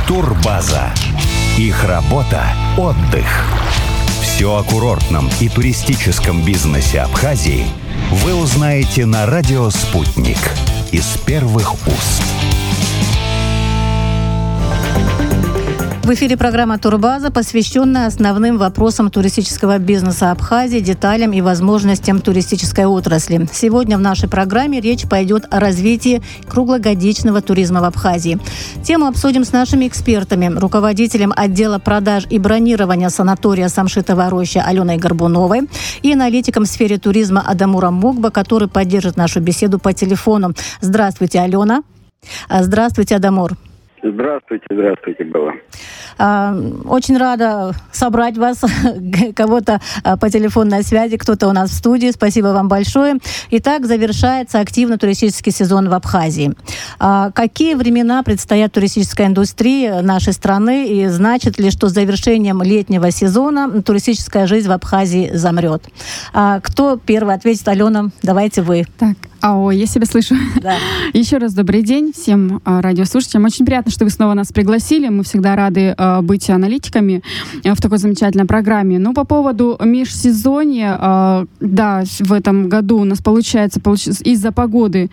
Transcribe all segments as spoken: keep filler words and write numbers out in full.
Турбаза. Их работа – отдых. Все о курортном и туристическом бизнесе Абхазии вы узнаете на радио «Спутник» из первых уст. В эфире программа «Турбаза», посвященная основным вопросам туристического бизнеса Абхазии, деталям и возможностям туристической отрасли. Сегодня в нашей программе речь пойдет о развитии круглогодичного туризма в Абхазии. Тему обсудим с нашими экспертами, руководителем отдела продаж и бронирования санатория «Самшитова роща» Аленой Горбуновой и аналитиком в сфере туризма Адамуром Мукба, который поддержит нашу беседу по телефону. Здравствуйте, Алена. Здравствуйте, Адамур. Здравствуйте, здравствуйте, Белла. Очень рада собрать вас, кого-то по телефонной связи, кто-то у нас в студии. Спасибо вам большое. Итак, завершается активно туристический сезон в Абхазии. Какие времена предстоят туристической индустрии нашей страны, и значит ли, что с завершением летнего сезона туристическая жизнь в Абхазии замрет? Кто первый ответит? Алена, давайте вы. Так. Ау, я себя слышу. Да. Еще раз добрый день всем э, радиослушателям. Очень приятно, что вы снова нас пригласили. Мы всегда рады э, быть аналитиками э, в такой замечательной программе. Ну, по поводу межсезонья, э, да, в этом году у нас получается, получ... из-за погоды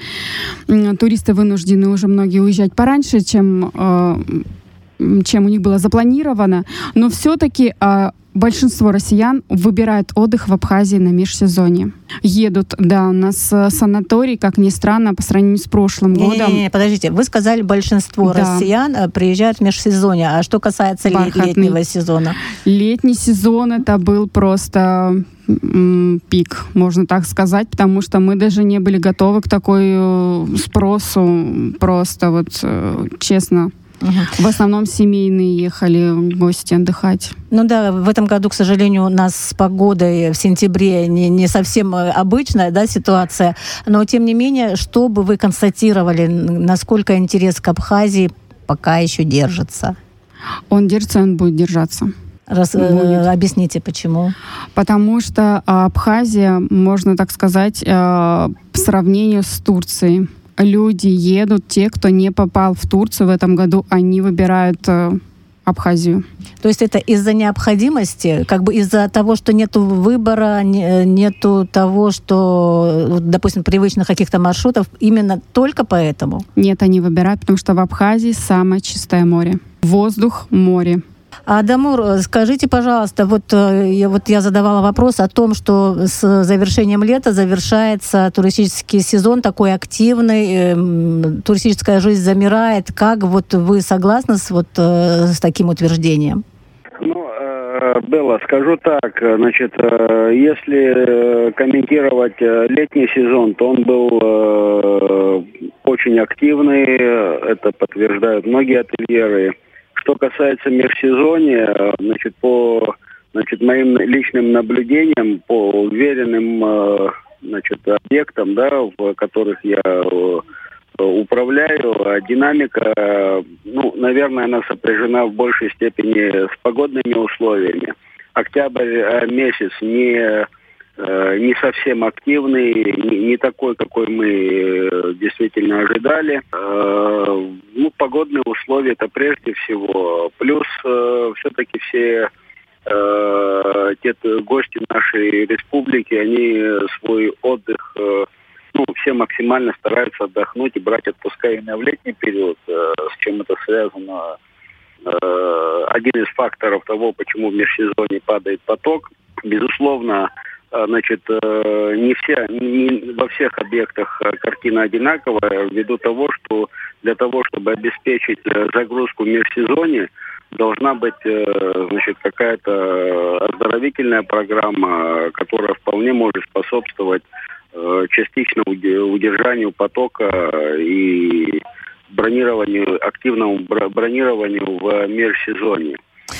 э, туристы вынуждены уже многие уезжать пораньше, чем, э, чем у них было запланировано. Но все-таки э, большинство россиян выбирают отдых в Абхазии на межсезонье. Едут, да, у нас санаторий, как ни странно, по сравнению с прошлым не, годом. Не-не-не, подождите, вы сказали, большинство да. россиян приезжают в межсезонье. А что касается Бархатный. летнего сезона? Летний сезон это был просто м- пик, можно так сказать, потому что мы даже не были готовы к такой спросу. Просто вот честно. В основном семейные ехали гости отдыхать. Ну да, в этом году, к сожалению, у нас с погодой в сентябре не, не совсем обычная, да, ситуация. Но, тем не менее, что бы вы констатировали, насколько интерес к Абхазии пока еще держится? Он держится, он будет держаться. Раз, э, объясните, почему? Потому что Абхазия, можно так сказать, э, по сравнению с Турцией, люди едут, те, кто не попал в Турцию в этом году, они выбирают э, Абхазию. То есть это из-за необходимости, как бы из-за того, что нету выбора, не, нету того, что, допустим, привычных каких-то маршрутов, именно только поэтому? Нет, они выбирают, потому что в Абхазии самое чистое море. Воздух, море. Адамур, скажите, пожалуйста, вот я, вот я задавала вопрос о том, что с завершением лета завершается туристический сезон, такой активный, э, туристическая жизнь замирает. Как вот вы согласны с, вот, э, с таким утверждением? Ну, э, Белла, скажу так, значит, э, если комментировать летний сезон, то он был э, очень активный, это подтверждают многие ательеры. Что касается межсезонья, значит, по значит, моим личным наблюдениям, по уверенным значит, объектам, да, в которых я управляю, динамика, ну, наверное, она сопряжена в большей степени с погодными условиями. Октябрь месяц не, не совсем активный, не, не такой, какой мы действительно ожидали. Ну, погодные условия это прежде всего. Плюс э, все-таки все э, те гости нашей республики, они свой отдых, э, ну, все максимально стараются отдохнуть и брать отпуска именно в летний период. Э, с чем это связано? Э, один из факторов того, почему в межсезонье падает поток. Безусловно, значит, не все, не во всех объектах картина одинаковая, ввиду того, что для того, чтобы обеспечить загрузку в межсезонье, должна быть, значит, какая-то оздоровительная программа, которая вполне может способствовать частично удержанию потока и бронированию, активному бронированию в межсезонье.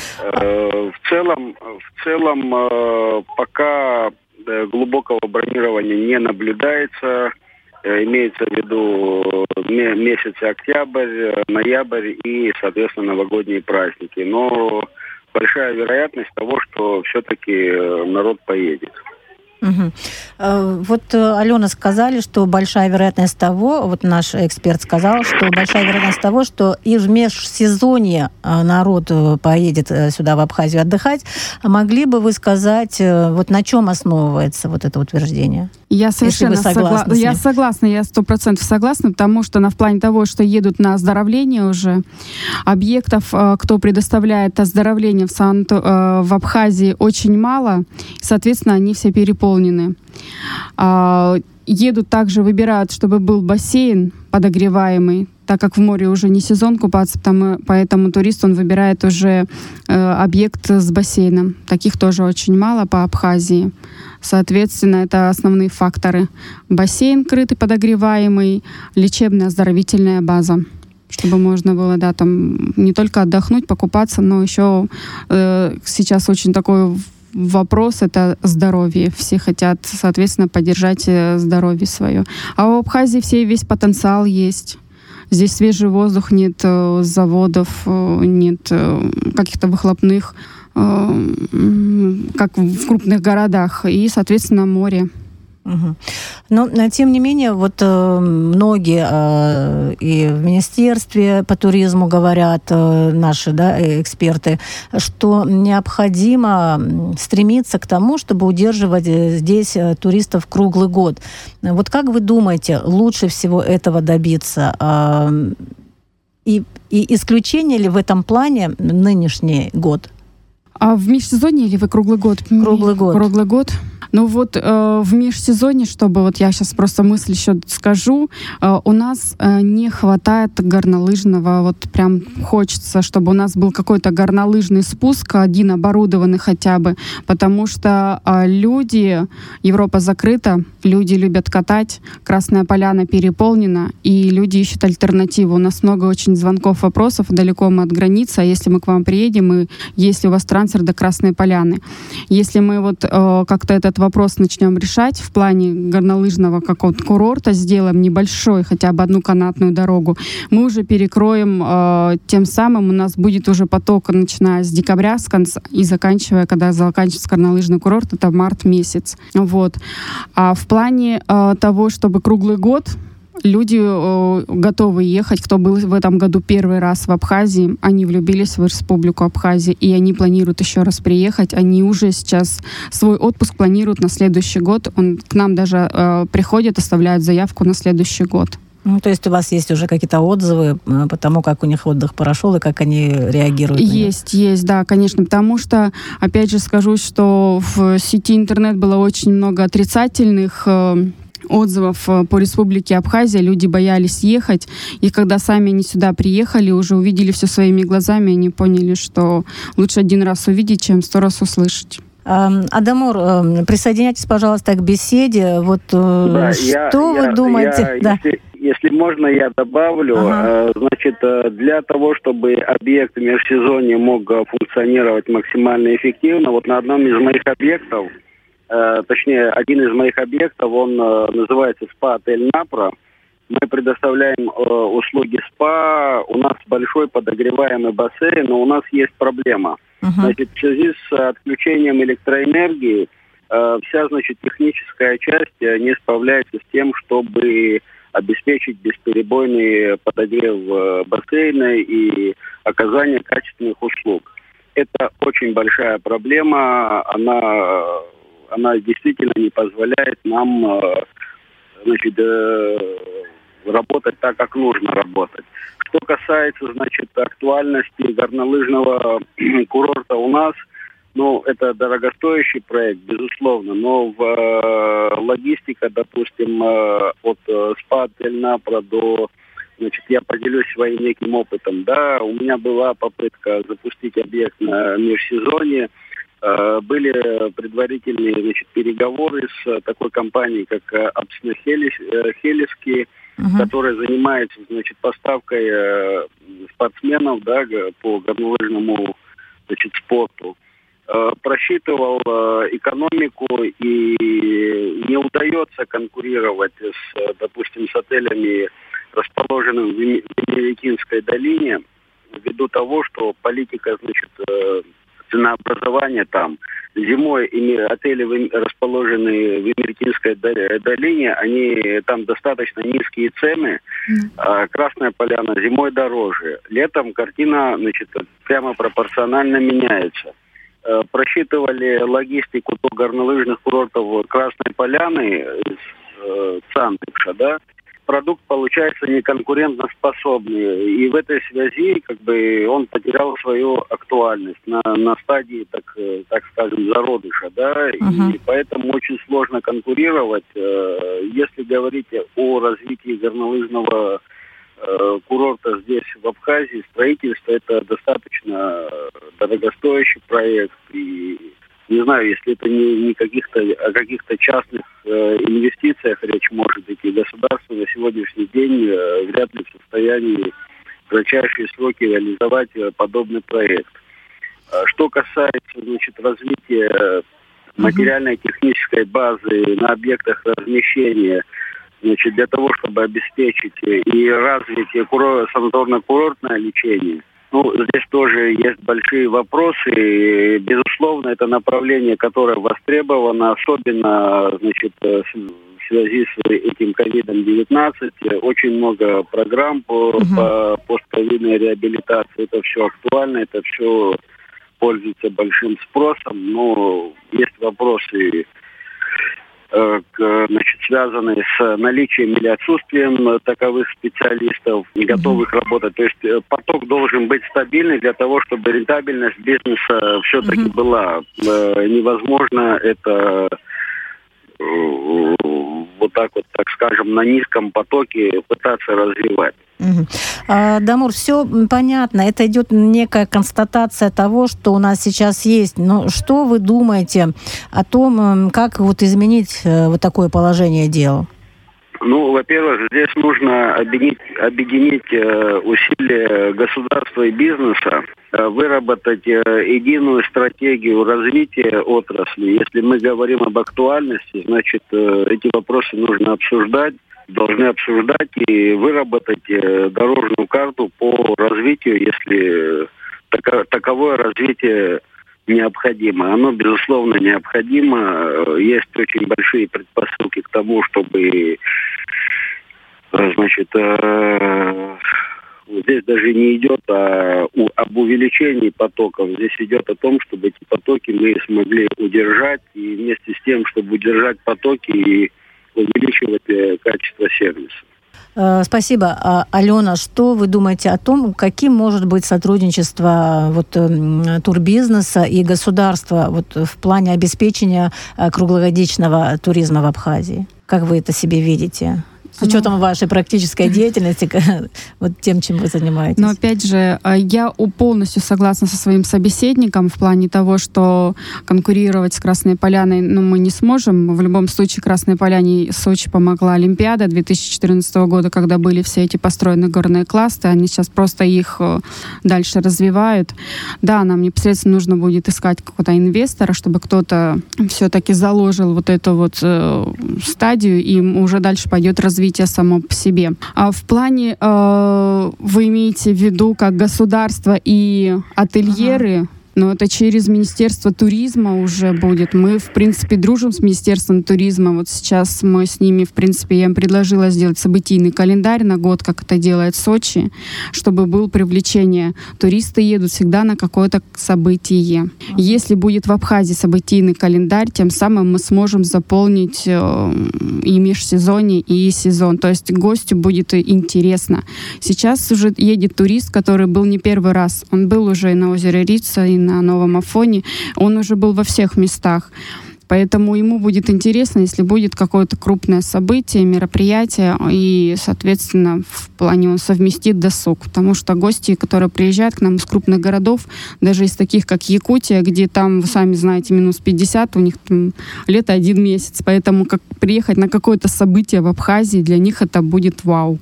В целом, в целом, пока глубокого бронирования не наблюдается, имеется в виду месяцы октябрь, ноябрь и, соответственно, новогодние праздники. Но большая вероятность того, что все-таки народ поедет. Угу. Вот, Алена, сказали, что большая вероятность того, вот наш эксперт сказал, что большая вероятность того, что и в межсезонье народ поедет сюда, в Абхазию, отдыхать. могли бы вы сказать, вот на чем основывается вот это утверждение? Я совершенно согласна. Я согласна, я сто процентов согласна, потому что на, в плане того, что едут на оздоровление уже, объектов, кто предоставляет оздоровление в, Сан, в Абхазии, очень мало, соответственно, они все переполнены. Едут также, выбирают, чтобы был бассейн подогреваемый, так как в море уже не сезон купаться, потому, поэтому турист, он выбирает уже э, объект с бассейном. Таких тоже очень мало по Абхазии. Соответственно, это основные факторы. Бассейн крытый, подогреваемый, лечебная оздоровительная база, чтобы можно было, да, там не только отдохнуть, покупаться, но еще э, сейчас очень такой вопрос — это здоровье. Все хотят, соответственно, поддержать здоровье свое. А в Абхазии все, весь потенциал есть. Здесь свежий воздух, нет э, заводов, э, нет э, каких-то выхлопных, э, как в крупных городах, и, соответственно, море. Угу. Но, тем не менее, вот э, многие э, и в Министерстве по туризму говорят, э, наши, да, эксперты, что необходимо стремиться к тому, чтобы удерживать здесь туристов круглый год. Вот как вы думаете, лучше всего этого добиться? Э, и, и исключение ли в этом плане нынешний год? А в межсезонье или вы круглый год? Круглый год. Круглый год. Ну вот э, в межсезонье, чтобы вот я сейчас просто мысль еще скажу, э, у нас э, не хватает горнолыжного, вот прям хочется, чтобы у нас был какой-то горнолыжный спуск, один оборудованный хотя бы, потому что э, люди, Европа закрыта, люди любят катать, Красная Поляна переполнена, и люди ищут альтернативу. У нас много очень звонков, вопросов, далеко мы от границы, а если мы к вам приедем, и есть ли у вас трансфер до Красной Поляны? Если мы вот э, как-то этот вопрос начнем решать в плане горнолыжного какого-то курорта, сделаем небольшой, хотя бы одну канатную дорогу, мы уже перекроем, э, тем самым у нас будет уже поток, начиная с декабря с конца, и заканчивая, когда заканчивается горнолыжный курорт, это март месяц. Вот. А в плане э, того, чтобы круглый год люди э, готовы ехать, кто был в этом году первый раз в Абхазии, они влюбились в Республику Абхазия, и они планируют еще раз приехать. Они уже сейчас свой отпуск планируют на следующий год. Он к нам даже э, приходит, оставляют заявку на следующий год. Ну, то есть у вас есть уже какие-то отзывы по тому, как у них отдых прошел и как они реагируют? Есть, есть, да, конечно, потому что, опять же, скажу, что в сети интернет было очень много отрицательных э, отзывов по Республике Абхазия. Люди боялись ехать, и когда сами они сюда приехали, уже увидели все своими глазами, они поняли, что лучше один раз увидеть, чем сто раз услышать. Адамур, присоединяйтесь, пожалуйста, к беседе. Вот да, что я, вы я, думаете? Я, да. если, если можно, я добавлю. Ага. Значит, для того, чтобы объект в межсезонье мог функционировать максимально эффективно, вот на одном из моих объектов, точнее, один из моих объектов, он называется СПА-отель «Напра». Мы предоставляем услуги СПА, у нас большой подогреваемый бассейн, но у нас есть проблема. Uh-huh. Значит, в связи с отключением электроэнергии вся, значит, техническая часть не справляется с тем, чтобы обеспечить бесперебойный подогрев бассейна и оказание качественных услуг. Это очень большая проблема, она... она действительно не позволяет нам, значит, работать так, как нужно работать. Что касается, значит, актуальности горнолыжного курорта у нас, ну, это дорогостоящий проект, безусловно, но в э, логистика, допустим, э, от э, СПА-отель «Напра» до, значит, я поделюсь своим неким опытом, да, у меня была попытка запустить объект на межсезонье. Были предварительные, значит, переговоры с такой компанией, как Абсна Хелиски, uh-huh. которая занимается, значит, поставкой спортсменов, да, по горнолыжному, значит, спорту. Просчитывал экономику, и не удается конкурировать с, допустим, с отелями, расположенными в Веневикинской долине, ввиду того, что политика, значит, ценообразование там зимой отели, расположенные в Имертинской долине, они там достаточно низкие цены, а Красная Поляна зимой дороже. Летом картина, значит, прямо пропорционально меняется. Просчитывали логистику до горнолыжных курортов Красной Поляны из э, Цандыкша, да, продукт получается неконкурентоспособный. И в этой связи как бы он потерял свою актуальность на, на стадии, так, так скажем, зародыша. Да? Uh-huh. И поэтому очень сложно конкурировать. Если говорить о развитии горнолыжного курорта здесь, в Абхазии, строительство – это достаточно дорогостоящий проект. И не знаю, если это не, не каких-то, о каких-то частных э, инвестициях речь может идти. Государство на сегодняшний день э, вряд ли в состоянии в кратчайшие сроки реализовать э, подобный проект. А что касается, значит, развития материальной технической базы на объектах размещения, значит, для того, чтобы обеспечить и развить санаторно-курортное лечение, ну, здесь тоже есть большие вопросы. И, безусловно, это направление, которое востребовано, особенно, значит, в связи с этим ковид девятнадцать. Очень много программ по, uh-huh. по постковидной реабилитации. Это все актуально, это все пользуется большим спросом. Но есть вопросы, значит, связанные с наличием или отсутствием таковых специалистов, не готовых mm-hmm. работать. То есть поток должен быть стабильный для того, чтобы рентабельность бизнеса все-таки mm-hmm. была. Невозможно это вот так вот, так скажем, на низком потоке пытаться развивать. Угу. А, Дамур, все понятно. Это идет некая констатация того, что у нас сейчас есть. Но что вы думаете о том, как вот изменить вот такое положение дел? Ну, во-первых, здесь нужно объединить, объединить усилия государства и бизнеса, выработать единую стратегию развития отрасли. Если мы говорим об актуальности, значит, эти вопросы нужно обсуждать, должны обсуждать и выработать дорожную карту по развитию, если таковое развитие необходимо. Оно, безусловно, необходимо. Есть очень большие предпосылки к тому, чтобы, значит, здесь даже не идет о, об увеличении потоков. Здесь идет о том, чтобы эти потоки мы смогли удержать, и вместе с тем, чтобы удержать потоки и увеличивать качество сервиса. Спасибо. Алена, что вы думаете о том, каким может быть сотрудничество вот, турбизнеса и государства вот, в плане обеспечения круглогодичного туризма в Абхазии? Как вы это себе видите? С учетом вашей практической деятельности, вот тем, чем вы занимаетесь. Но опять же, я полностью согласна со своим собеседником в плане того, что конкурировать с Красной Поляной ну, мы не сможем. В любом случае, Красной Поляне Сочи помогла Олимпиада две тысячи четырнадцатого года, когда были все эти построены горные классы. Они сейчас просто их дальше развивают. Да, нам непосредственно нужно будет искать какого-то инвестора, чтобы кто-то все-таки заложил вот эту вот э, стадию, и уже дальше пойдет развитие само по себе. А в плане, э, вы имеете в виду как государство и ательеры, ага. но это через Министерство туризма уже будет. Мы, в принципе, дружим с Министерством туризма. Вот сейчас мы с ними, в принципе, я им предложила сделать событийный календарь на год, как это делает Сочи, чтобы было привлечение. Туристы едут всегда на какое-то событие. Если будет в Абхазии событийный календарь, тем самым мы сможем заполнить э, и межсезонье, и сезон. То есть гостю будет интересно. Сейчас уже едет турист, который был не первый раз. Он был уже и на озере Рица, и на Новом Афоне. Он уже был во всех местах. Поэтому ему будет интересно, если будет какое-то крупное событие, мероприятие, и, соответственно, в плане он совместит досуг. Потому что гости, которые приезжают к нам из крупных городов, даже из таких, как Якутия, где там, вы сами знаете, минус пятьдесят, у них там лето один месяц. Поэтому как приехать на какое-то событие в Абхазии, для них это будет вау.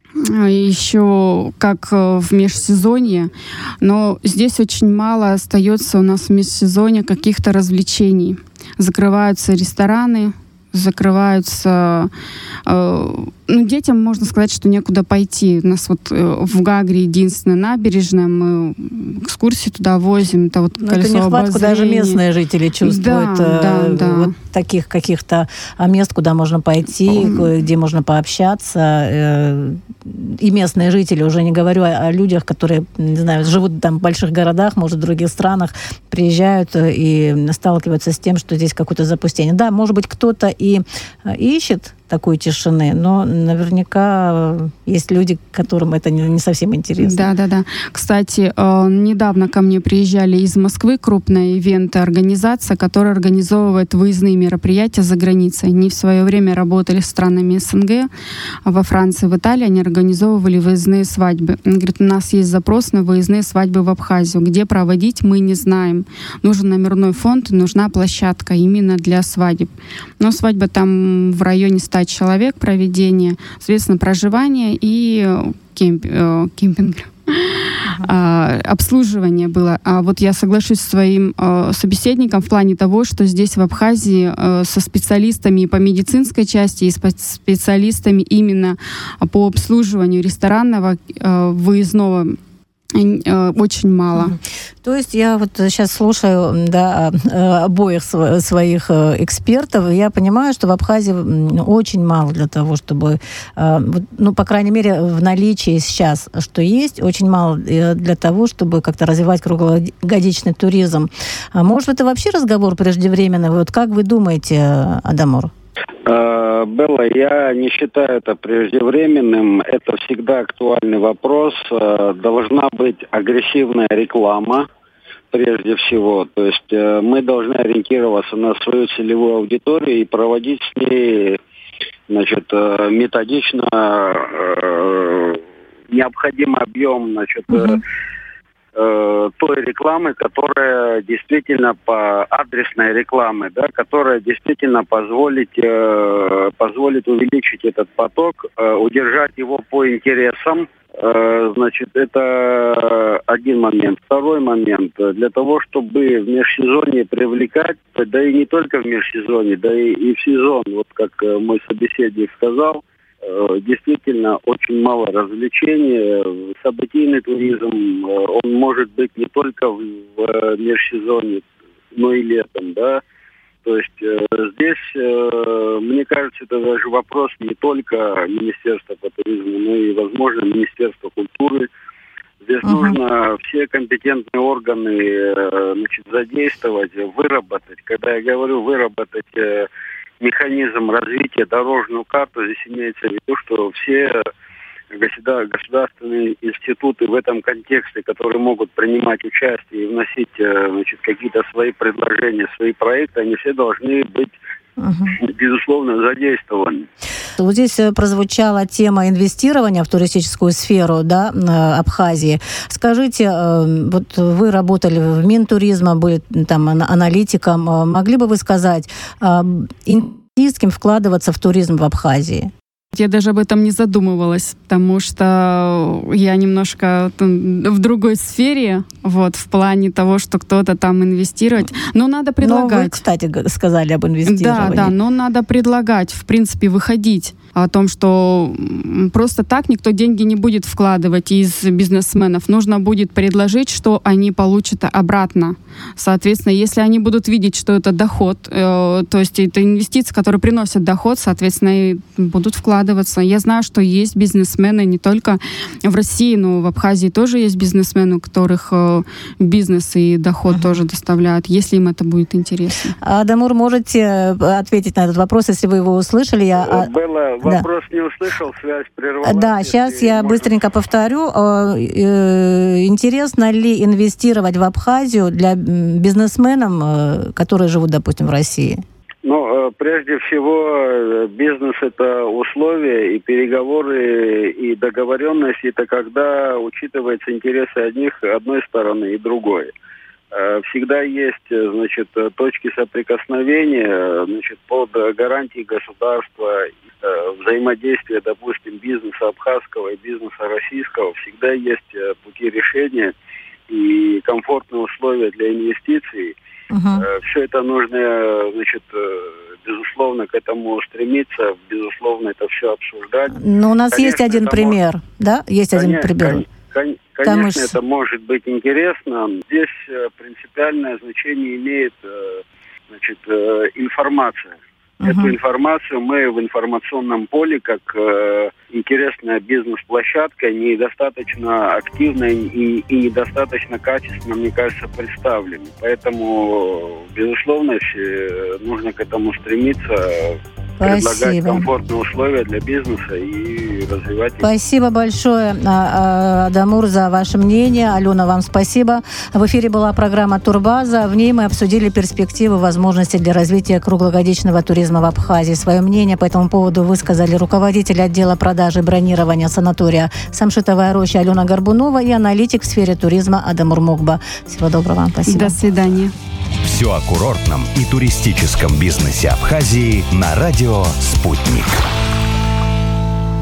Еще как в межсезонье, но здесь очень мало остается у нас в межсезонье каких-то развлечений. Закрываются рестораны, закрываются э, Ну, детям можно сказать, что некуда пойти. У нас вот в Гагре единственная набережная, мы экскурсии туда возим. Это вот колесо это нехватку обозрения. Даже местные жители чувствуют. Да, да, да. Вот таких каких-то мест, куда можно пойти, где можно пообщаться. И местные жители, уже не говорю о людях, которые, не знаю, живут там в больших городах, может, в других странах, приезжают и сталкиваются с тем, что здесь какое-то запустение. Да, может быть, кто-то и ищет такой тишины, но наверняка есть люди, которым это не, не совсем интересно. Да, да, да. Кстати, э, недавно ко мне приезжали из Москвы крупная ивент-организация, которая организовывает выездные мероприятия за границей. Они в свое время работали с странами СНГ, а во Франции, в Италии они организовывали выездные свадьбы. Он говорит, у нас есть запрос на выездные свадьбы в Абхазию. Где проводить, мы не знаем. Нужен номерной фонд, нужна площадка именно для свадеб. Но свадьба там в районе ста человек, проведение, соответственно, проживание и кемп, э, кемпинг. Uh-huh. А, обслуживание было. А вот я соглашусь с своим э, собеседником в плане того, что здесь в Абхазии э, со специалистами и по медицинской части, и с специалистами именно по обслуживанию ресторанного э, выездного очень мало. То есть я вот сейчас слушаю, да, обоих своих экспертов, и я понимаю, что в Абхазии очень мало для того, чтобы, ну, по крайней мере, в наличии сейчас, что есть, очень мало для того, чтобы как-то развивать круглогодичный туризм. Может, это вообще разговор преждевременный? Вот как вы думаете, Адамур? Белла, я не считаю это преждевременным. Это всегда актуальный вопрос. Должна быть агрессивная реклама, прежде всего. То есть мы должны ориентироваться на свою целевую аудиторию и проводить с ней, значит, методично необходимый объем, значит, uh-huh. той рекламы, которая действительно по адресной рекламы, да, которая действительно позволит, э, позволит увеличить этот поток, э, удержать его по интересам. Э, значит, это один момент. Второй момент. Для того, чтобы в межсезонье привлекать, да и не только в межсезонье, да и, и в сезон, вот как мой собеседник сказал, действительно очень мало развлечений. Событийный туризм, он может быть не только в межсезонье, но и летом, да. То есть здесь, мне кажется, это даже вопрос не только Министерства по туризму, но и, возможно, Министерства культуры. Здесь uh-huh. нужно все компетентные органы, значит, задействовать, выработать. Когда я говорю выработать механизм развития, дорожную карту, здесь имеется в виду, что все государственные институты в этом контексте, которые могут принимать участие и вносить, значит, какие-то свои предложения, свои проекты, они все должны быть, uh-huh. безусловно, задействованы. Вот здесь прозвучала тема инвестирования в туристическую сферу, да, Абхазии. Скажите, вот вы работали в Минтуризма, были там аналитиком. Могли бы вы сказать, инвестиционным вкладываться в туризм в Абхазии? Я даже об этом не задумывалась, потому что я немножко в другой сфере, вот, в плане того, что кто-то там инвестировать. Но надо предлагать. Но вы, кстати, сказали об инвестировании. Да, да, но надо предлагать, в принципе, выходить о том, что просто так никто деньги не будет вкладывать из бизнесменов. Нужно будет предложить, что они получат обратно. Соответственно, если они будут видеть, что это доход, э, то есть это инвестиции, которые приносят доход, соответственно, и будут вкладываться. Я знаю, что есть бизнесмены не только в России, но в Абхазии тоже есть бизнесмены, у которых э, бизнес и доход uh-huh. тоже доставляют, если им это будет интересно. Адамур, можете ответить на этот вопрос, если вы его услышали? Я... Белла, вопрос да. не услышал, связь прервалась. Да, сейчас я можно... быстренько повторю. Интересно ли инвестировать в Абхазию для бизнесменам, которые живут, допустим, в России? Ну, прежде всего, бизнес – это условия и переговоры, и договоренности. Это когда учитываются интересы одних, одной стороны и другой. Всегда есть, значит, точки соприкосновения, значит, под гарантией государства, взаимодействия, допустим, бизнеса абхазского и бизнеса российского. Всегда есть пути решения и комфортные условия для инвестиций. Uh-huh. Все это нужно, значит, безусловно, к этому стремиться, безусловно, это все обсуждать. Но у нас конечно, есть один пример, может... да? Есть конечно, один пример. Кон... Там Конечно, уж... это может быть интересно. Здесь принципиальное значение имеет, значит, информация. Uh-huh. Эту информацию мы в информационном поле, как э, интересная бизнес-площадка, недостаточно активно и, и недостаточно качественно, мне кажется, представлены. Поэтому, безусловно, нужно к этому стремиться. Спасибо. Предлагать комфортные условия для бизнеса и развивать их. Спасибо большое, Адамур, за ваше мнение. Алена, вам спасибо. В эфире была программа «Турбаза». В ней мы обсудили перспективы, возможности для развития круглогодичного туризма в Абхазии. Свое мнение по этому поводу высказали руководитель отдела продажи и бронирования санатория «Самшитовая роща» Алена Горбунова и аналитик в сфере туризма Адамур Мукба. Всего доброго вам. Спасибо. До свидания. Все о курортном и туристическом бизнесе Абхазии на радио «Спутник».